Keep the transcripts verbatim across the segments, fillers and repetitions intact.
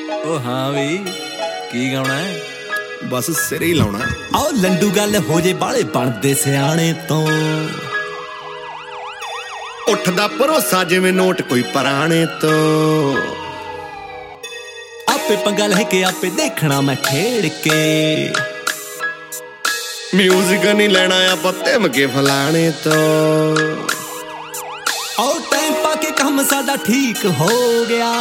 ओ हाँ भी की गाना है? बस सिर ही लाउना। आओ लंडू गल हो जे बाले बनदे सियाणे तो उठदा भरोसा जिवें नोट कोई पराने तो आपे पंगा लेके आपे देखना मैं खेड़ के म्यूजिक नहीं लेना आप तिम के फलाने तो आओ टाइम पाके काम साडा ठीक हो गया।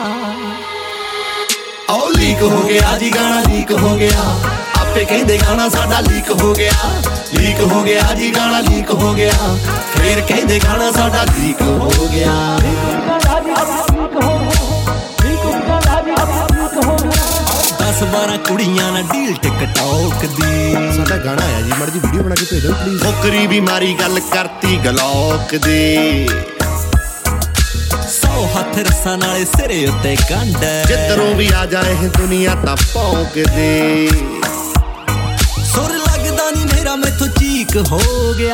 आओ लीक हो गया जी गाना लीक हो गया आपे कहंदे गाना साडा लीक हो गया। लीक हो गया जी गाना लीक हो गया फिर कहंदे गाना साडा लीक हो गया। दस बारह कुड़ियां ना डील टिकटॉक दी साडा गाना आया जी मर्जी वीडियो बना के भेजो प्लीज। फुकरी भी मारी गल करती गलौक दी सौ हथ रसा नाले सिरे उत्ते गंढ जिधरों भी आ जाए दुनिया ता भौंक दे। सुर लगदा नी मेरा मैथों चीक हो गया।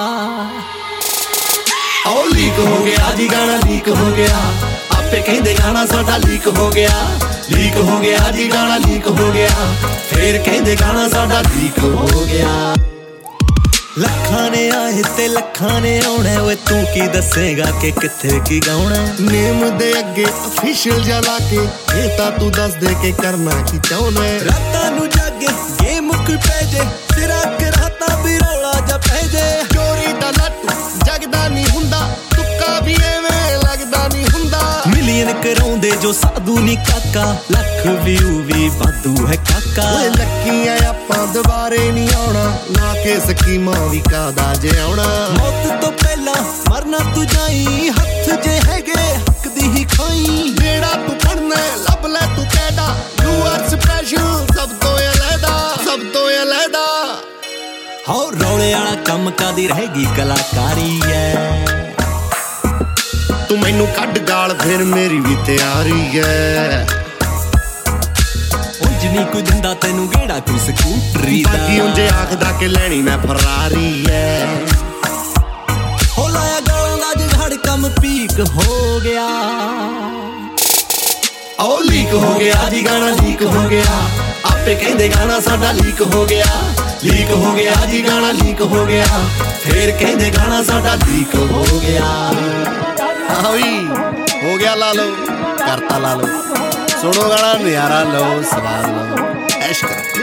ओ लीक हो गया जी गाना लीक हो गया आपे कहंदे गाना साडा लीक हो गया। लीक हो गया जी गाना लीक हो गया फिर कहंदे गाना साडा लीक हो गया। लखां ने आए ते लखां ने आउणा ओए तू की दसेगा कि किथे की गाउणा। नेम दे अगे ऑफिशियल जा ला के ये ता तू दस दे के करना की चाहुंदा। रातां नू जागे गेम मुक पै जे सिरा कराता भी रौला जा पै जे। चोरी दा लट जगदा नहीं हुंदा तुक्का भी एवें लगदा नहीं हुंदा। मिलियन कराउंदे जो साधु नी काका लख व्यू भी वाधू है काका। ओए लक्कियां आपां दुबारे नहीं आउणा ना के स्कीमां भी कादा जे आउणा। मौत तो पहला मरना तू जाई हथ जे हैगे हक दी ही खाई। जेड़ा तू पढ़ना लब ले तू कैडा यू आर स्पेशल सब तो अलहदा सब तो अलहदा। हो रौले वाला कम कादी रहेगी कलाकारी है। तू मैनू कड गाल फिर मेरी भी तैयारी है। उंज नहीं कोई दिंदा तेनू गेड़ा कोई स्कूटरी दा बाकी उंजे आखदा के लेनी मैं फरारी है। हो लाया गालां दा जघड़ कम पीक हो गया। ओ लीक हो गया जी गाना लीक हो गया आपे कहंदे गाना साडा लीक हो गया। लीक हो गया जी गाना लीक हो गया फिर कहंदे गाना साडा लीक हो गया। हाँ भी हो गया ला लो करता ला लो सुनो गाना नजारा लो सवाल लो ऐश करो।